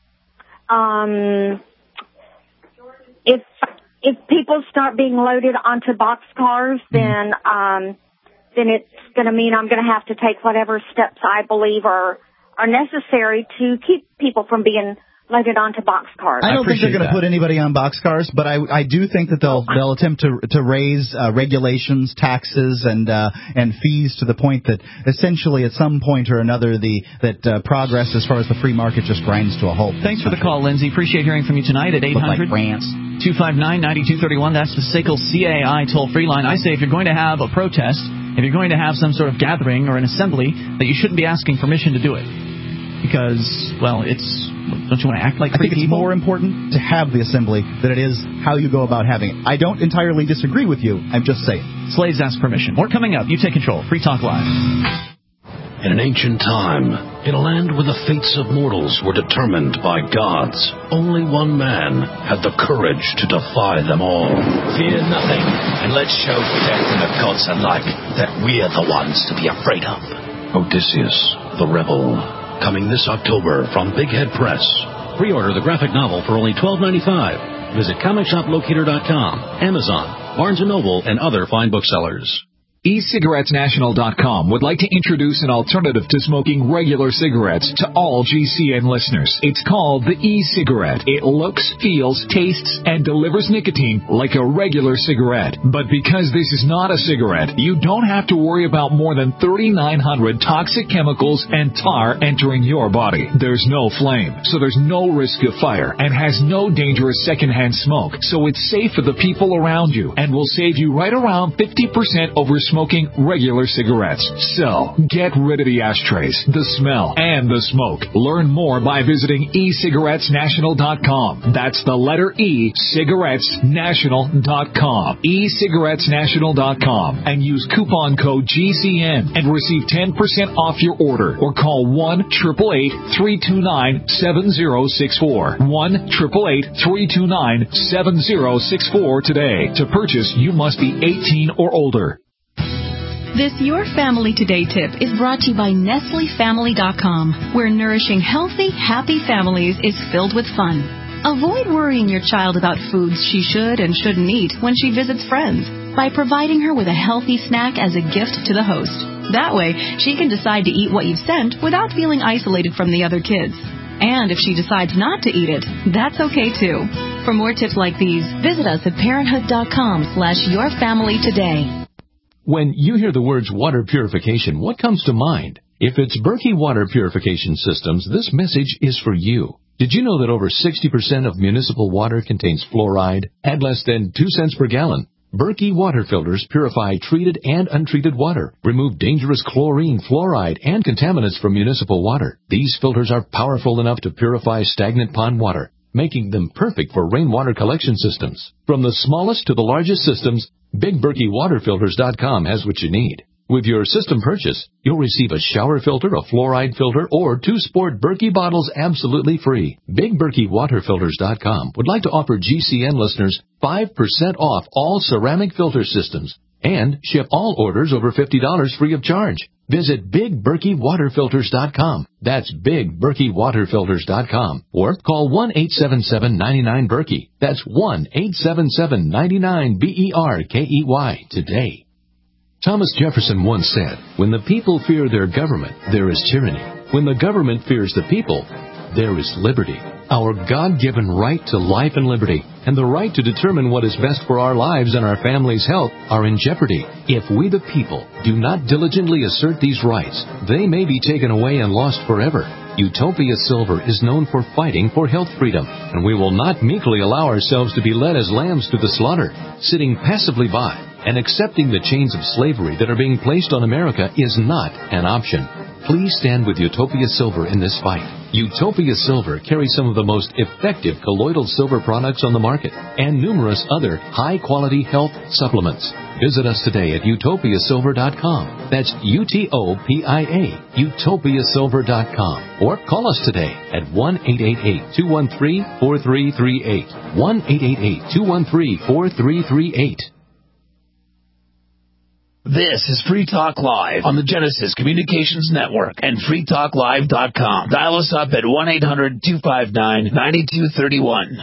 If people start being loaded onto boxcars, then it's going to mean I'm going to have to take whatever steps I believe are necessary to keep people from being loaded onto boxcars. I don't think they're going to put anybody on boxcars, but I do think that they'll attempt to raise regulations, taxes, and fees to the point that essentially at some point or another that progress as far as the free market just grinds to a halt. Thanks for the call, Lindsay. Appreciate hearing from you tonight at 800-259-9231. That's the SACL CAI toll-free line. I say if you're going to have a protest, if you're going to have some sort of gathering or an assembly, that you shouldn't be asking permission to do it. Because, well, don't you want to act like free people? I think it's more important to have the assembly than it is how you go about having it. I don't entirely disagree with you. I'm just saying. Slaves ask permission. More coming up. You take control. Free Talk Live. In an ancient time, in a land where the fates of mortals were determined by gods, only one man had the courage to defy them all. Fear nothing, and let's show death and the gods alike that we're the ones to be afraid of. Odysseus, the Rebel. Coming this October from Big Head Press. Pre-order the graphic novel for only $12.95. Visit ComicShopLocator.com, Amazon, Barnes & Noble, and other fine booksellers. eCigarettesNational.com would like to introduce an alternative to smoking regular cigarettes to all GCN listeners. It's called the e-cigarette. It looks, feels, tastes, and delivers nicotine like a regular cigarette. But because this is not a cigarette, you don't have to worry about more than 3,900 toxic chemicals and tar entering your body. There's no flame, so there's no risk of fire, and has no dangerous secondhand smoke, so it's safe for the people around you and will save you right around 50% over smoking regular cigarettes. So, get rid of the ashtrays, the smell, and the smoke. Learn more by visiting ecigarettesnational.com. That's the letter E, cigarettesnational.com. ecigarettesnational.com. And use coupon code GCN and receive 10% off your order. Or call 1-888-329-7064. 1-888-329-7064 today. To purchase, you must be 18 or older. This Your Family Today tip is brought to you by NestleFamily.com, where nourishing healthy, happy families is filled with fun. Avoid worrying your child about foods she should and shouldn't eat when she visits friends by providing her with a healthy snack as a gift to the host. That way, she can decide to eat what you've sent without feeling isolated from the other kids. And if she decides not to eat it, that's okay too. For more tips like these, visit us at parenthood.com/yourfamilytoday. When you hear the words water purification, what comes to mind? If it's Berkey Water Purification Systems, this message is for you. Did you know that over 60% of municipal water contains fluoride at less than 2 cents per gallon? Berkey water filters purify treated and untreated water, remove dangerous chlorine, fluoride, and contaminants from municipal water. These filters are powerful enough to purify stagnant pond water, making them perfect for rainwater collection systems. From the smallest to the largest systems, BigBerkeyWaterFilters.com has what you need. With your system purchase, you'll receive a shower filter, a fluoride filter, or 2 sport Berkey bottles absolutely free. BigBerkeyWaterFilters.com would like to offer GCN listeners 5% off all ceramic filter systems and ship all orders over $50 free of charge. Visit BigBerkeyWaterFilters.com. That's BigBerkeyWaterFilters.com. Or call 1-877-99-BERKEY. That's 1-877-99-BERKEY today. Thomas Jefferson once said, "When the people fear their government, there is tyranny. When the government fears the people, there is liberty." Our God-given right to life and liberty and the right to determine what is best for our lives and our family's health are in jeopardy. If we the people do not diligently assert these rights, they may be taken away and lost forever. Utopia Silver is known for fighting for health freedom, and we will not meekly allow ourselves to be led as lambs to the slaughter. Sitting passively by and accepting the chains of slavery that are being placed on America is not an option. Please stand with Utopia Silver in this fight. Utopia Silver carries some of the most effective colloidal silver products on the market and numerous other high-quality health supplements. Visit us today at utopiasilver.com. That's UTOPIA, utopiasilver.com. Or call us today at 1-888-213-4338. 1-888-213-4338. This is Free Talk Live on the Genesis Communications Network and freetalklive.com. Dial us up at 1-800-259-9231.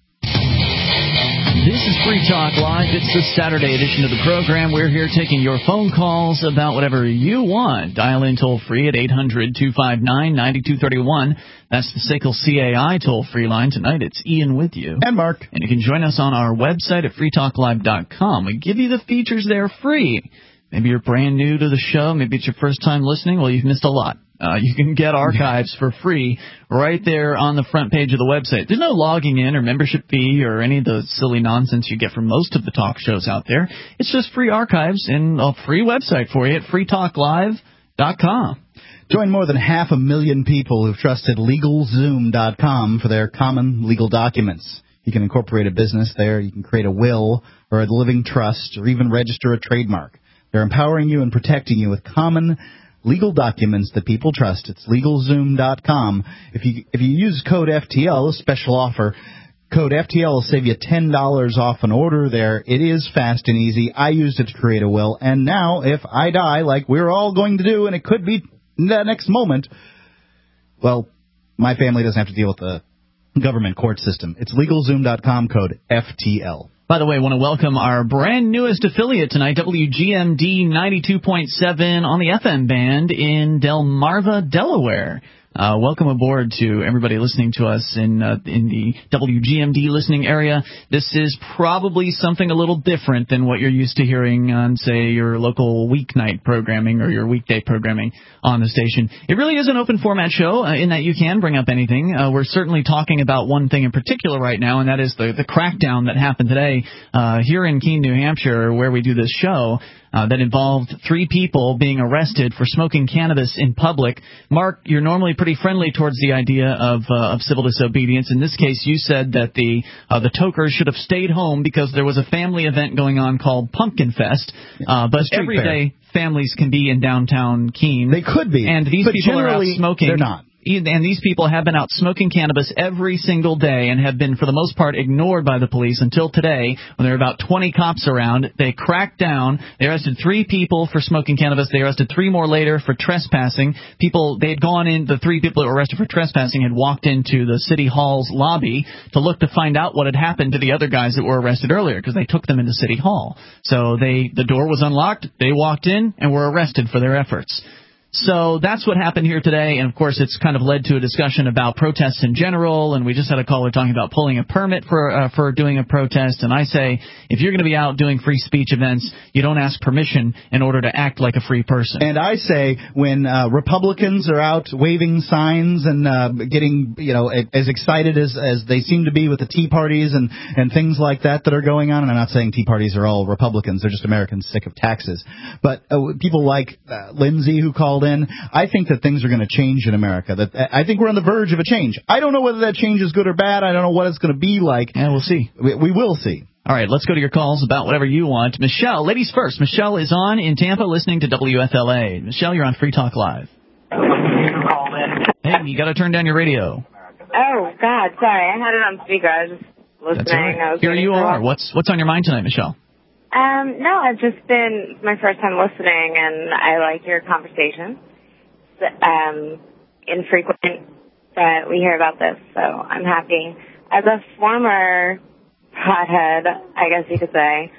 This is Free Talk Live. It's the Saturday edition of the program. We're here taking your phone calls about whatever you want. Dial in toll-free at 800-259-9231. That's the SACL CAI toll-free line. Tonight it's Ian with you. And Mark. And you can join us on our website at freetalklive.com. We give you the features there free. Maybe you're brand new to the show. Maybe it's your first time listening. Well, you've missed a lot. You can get archives for free right there on the front page of the website. There's no logging in or membership fee or any of the silly nonsense you get from most of the talk shows out there. It's just free archives and a free website for you at freetalklive.com. Join more than 500,000 people who've trusted LegalZoom.com for their common legal documents. You can incorporate a business there. You can create a will or a living trust or even register a trademark. They're empowering you and protecting you with common legal documents that people trust. It's LegalZoom.com. If you use code FTL, a special offer, code FTL will save you $10 off an order there. It is fast and easy. I used it to create a will, and now if I die, like we're all going to do, and it could be the next moment, well, my family doesn't have to deal with the government court system. It's LegalZoom.com, code FTL. By the way, I want to welcome our brand newest affiliate tonight, WGMD 92.7 on the FM band in Delmarva, Delaware. Welcome aboard to everybody listening to us in the WGMD listening area. This is probably something a little different than what you're used to hearing on, say, your local weeknight programming or your weekday programming on the station. It really is an open format show in that you can bring up anything. We're certainly talking about one thing in particular right now, and that is the crackdown that happened today here in Keene, New Hampshire, where we do this show. That involved 3 people being arrested for smoking cannabis in public. Mark, you're normally pretty friendly towards the idea of civil disobedience. In this case, you said that the tokers should have stayed home because there was a family event going on called Pumpkin Fest. But every day families can be in downtown Keene. They could be. And these people are out smoking. They're not. And these people have been out smoking cannabis every single day and have been, for the most part, ignored by the police until today when there were about 20 cops around. They cracked down. They arrested 3 people for smoking cannabis. They arrested 3 more later for trespassing. They had gone in, the 3 people that were arrested for trespassing had walked into the city hall's lobby to look to find out what had happened to the other guys that were arrested earlier because they took them into city hall. So the door was unlocked. They walked in and were arrested for their efforts. So that's what happened here today, and of course it's kind of led to a discussion about protests in general, and we just had a caller talking about pulling a permit for doing a protest, and I say, if you're going to be out doing free speech events, you don't ask permission in order to act like a free person. And I say, when Republicans are out waving signs and getting, as excited as they seem to be with the Tea Parties and things like that are going on, and I'm not saying Tea Parties are all Republicans, they're just Americans sick of taxes, but people like Lindsay who called in, I think that things are going to change in America. I think we're on the verge of a change. I don't know whether that change is good or bad. I don't know what it's going to be like. Yeah, we'll see. We will see. All right, let's go to your calls about whatever you want. Michelle, ladies first. Michelle is on in Tampa listening to WFLA. Michelle, you're on Free Talk Live. Hey, you got to turn down your radio. Oh, God, sorry. I had it on speaker. I was just listening. That's all right. Here you are. What's on your mind tonight, Michelle? No, I've just been my first time listening, and I like your conversation. Infrequent, but we hear about this, so I'm happy. As a former pothead, I guess you could say,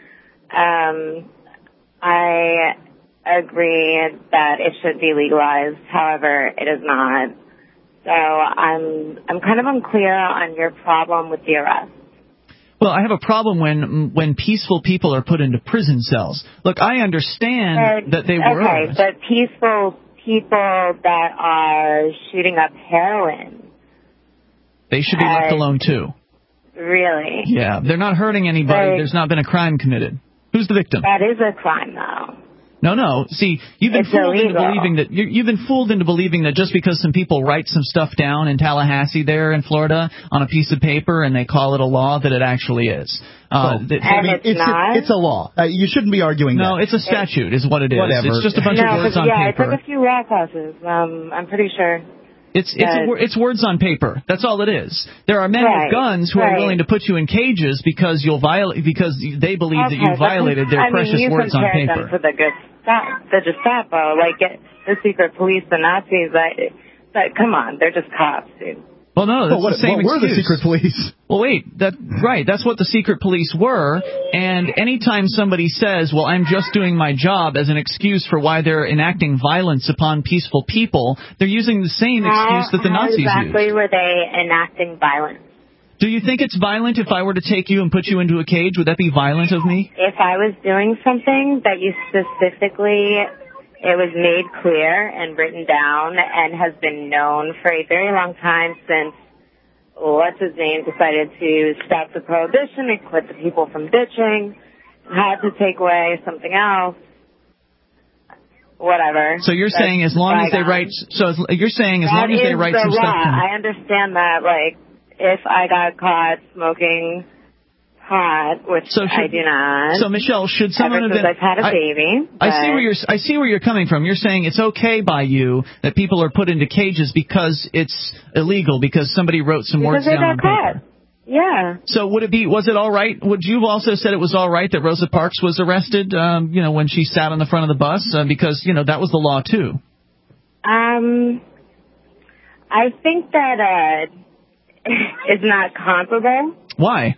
I agree that it should be legalized. However, it is not. So I'm kind of unclear on your problem with the arrest. Well, I have a problem when peaceful people are put into prison cells. Look, I understand that they were. Okay, but peaceful people that are shooting up heroin. They should be left alone, too. Really? Yeah, they're not hurting anybody. There's not been a crime committed. Who's the victim? That is a crime, though. No. See, you've been fooled into believing that just because some people write some stuff down in Tallahassee there in Florida on a piece of paper and they call it a law that it actually is. It's a law. You shouldn't be arguing that. No, it's a statute is what it is. Whatever. It's just a bunch of words on paper. I took a few law classes. I'm pretty sure. It's words on paper. That's all it is. There are men with guns who are willing to put you in cages because because they believe that you violated their precious words on paper. Them for the Gestapo, like the secret police, the Nazis. But come on, they're just cops, dude. Well, no, that's the same excuse. What were the secret police? Well, wait, that's what the secret police were, and anytime somebody says, well, I'm just doing my job as an excuse for why they're enacting violence upon peaceful people, they're using the same excuse that the Nazis used. How exactly were they enacting violence? Do you think it's violent if I were to take you and put you into a cage? Would that be violent of me? If I was doing something that you specifically... It was made clear and written down and has been known for a very long time since what's-his-name decided to stop the prohibition and quit the people from ditching, had to take away something else, whatever. So you're saying as long as they write... So you're saying as long as they write some stuff down... I understand that, like, if I got caught smoking... pot, which I do not. So, Michelle, should someone have been... I've had a baby. I see where you're coming from. You're saying it's okay by you that people are put into cages because it's illegal, because somebody wrote some words down on paper. Yeah. So was it all right? Would you have also said it was all right that Rosa Parks was arrested, when she sat on the front of the bus? Because, that was the law, too. I think that is not comparable. Why?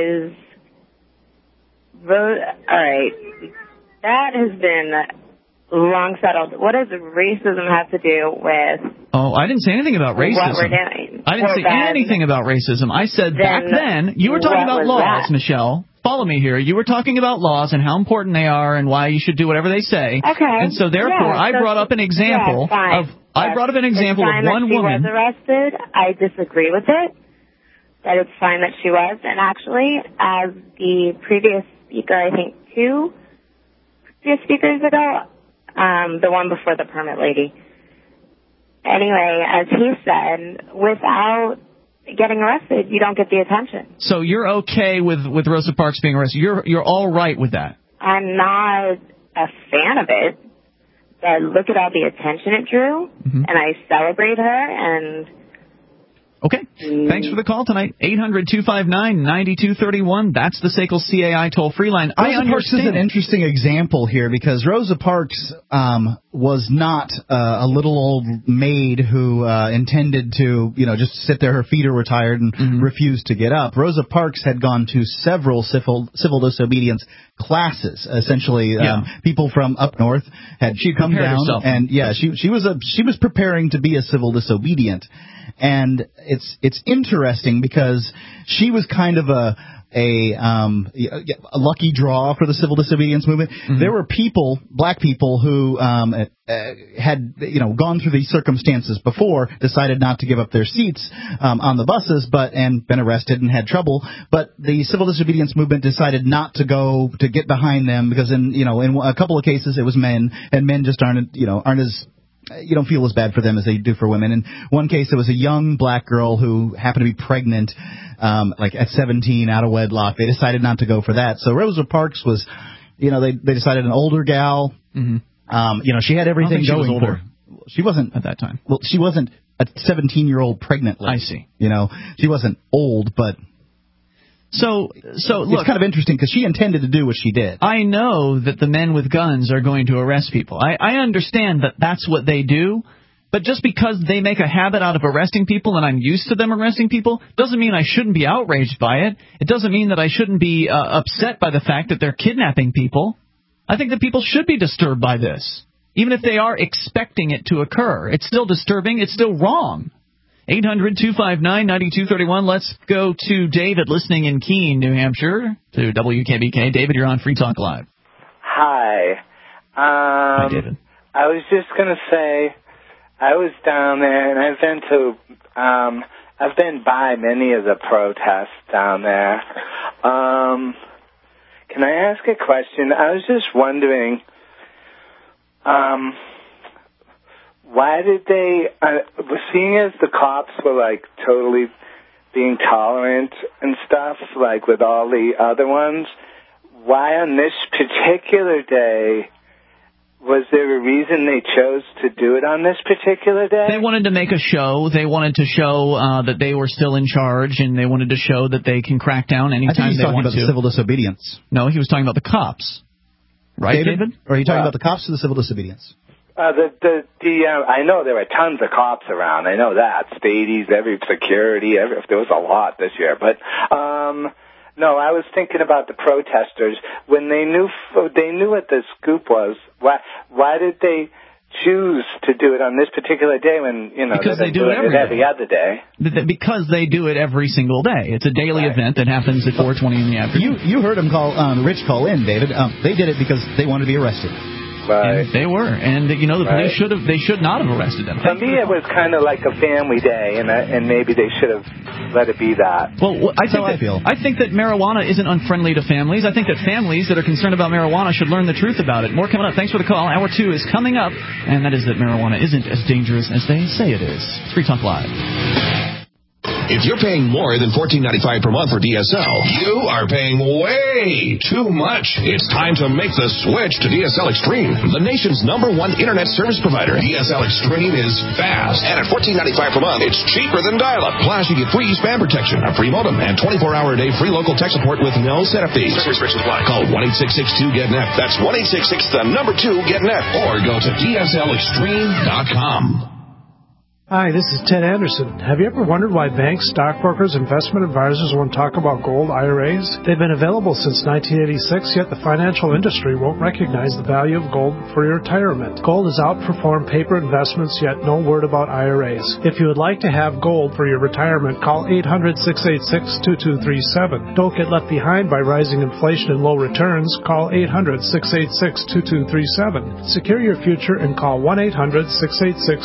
Because, all right, that has been long settled. What does racism have to do with... Oh, I didn't say anything about racism. What we're doing. I didn't say anything about racism. I said back then, you were talking about laws, Michelle. Follow me here. You were talking about laws and how important they are and why you should do whatever they say. Okay. And so therefore, I brought up an example of one woman. She was arrested. I disagree with it. That it's fine that she was. And actually, as the previous speaker, I think 2 previous speakers ago, the one before the permit lady. Anyway, as he said, without getting arrested, you don't get the attention. So you're okay with Rosa Parks being arrested? You're all right with that? I'm not a fan of it, but look at all the attention it drew, and I celebrate her, and... Okay. Thanks for the call tonight. 800-259-9231. That's the SACL CAI toll-free line. Rosa Parks is an interesting example here because Rosa Parks was not a little old maid who intended to, just sit there, her feet are retired, and refuse to get up. Rosa Parks had gone to several civil disobedience classes. Essentially, people from up north had come down, and she was preparing to be a civil disobedient. And it's interesting because she was kind of a lucky draw for the civil disobedience movement. There were black people who had gone through these circumstances before, decided not to give up their seats on the buses, and been arrested and had trouble. But the civil disobedience movement decided not to go to get behind them because in a couple of cases it was men, and men just aren't as you don't feel as bad for them as they do for women. In one case, it was a young black girl who happened to be pregnant, at 17, out of wedlock. They decided not to go for that. So Rosa Parks was, they decided an older gal. She had everything going for her. She wasn't at that time. Well, she wasn't a 17-year-old pregnant lady. I see. She wasn't old, but. So look, it's kind of interesting because she intended to do what she did. I know that the men with guns are going to arrest people. I understand that that's what they do, but just because they make a habit out of arresting people and I'm used to them arresting people doesn't mean I shouldn't be outraged by it. It doesn't mean that I shouldn't be upset by the fact that they're kidnapping people. I think that people should be disturbed by this, even if they are expecting it to occur. It's still disturbing. It's still wrong. 800-259-9231. Let's go to David listening in Keene, New Hampshire, to WKBK. David, you're on Free Talk Live. Hi. Hi, David. I was just going to say, I was down there, and I've been by many of the protests down there. Can I ask a question? I was just wondering, why did they, seeing as the cops were, totally being tolerant and stuff, with all the other ones, why on this particular day, was there a reason they chose to do it on this particular day? They wanted to make a show. They wanted to show that they were still in charge, and they wanted to show that they can crack down anytime they want to. I think he's talking about the civil disobedience. No, he was talking about the cops. Right, David? Or are you talking about the cops or the civil disobedience? I know there were tons of cops around. I know that. Spadies, every security, there was a lot this year. But, no, I was thinking about the protesters. When they knew what the scoop was, why did they choose to do it on this particular day when, because they do it every other day? Because they do it every single day. It's a daily event that happens at 4:20 in the afternoon. You heard him Rich call in, David. They did it because they wanted to be arrested. Right. And they were, and the police should not have arrested them. For me, it was kind of like a family day, and maybe they should have let it be that. Well, I think that marijuana isn't unfriendly to families. I think that families that are concerned about marijuana should learn the truth about it. More coming up. Thanks for the call. Hour 2 is coming up, and that is that marijuana isn't as dangerous as they say it is. Free Talk Live. If you're paying more than $14.95 per month for DSL, you are paying way too much. It's time to make the switch to DSL Extreme, the nation's #1 internet service provider. DSL Extreme is fast, and at $14.95 per month, it's cheaper than dial-up. Plus, you get free spam protection, a free modem, and 24-hour-a-day free local tech support with no setup fees. Restrictions apply. Call 1-866-2-GET-NET. That's 1-866-2-GET-NET. Or go to DSLExtreme.com. Hi, this is Ted Anderson. Have you ever wondered why banks, stockbrokers, investment advisors won't talk about gold IRAs? They've been available since 1986, yet the financial industry won't recognize the value of gold for your retirement. Gold has outperformed paper investments, yet no word about IRAs. If you would like to have gold for your retirement, call 800-686-2237. Don't get left behind by rising inflation and low returns. Call 800-686-2237. Secure your future and call 1-800-686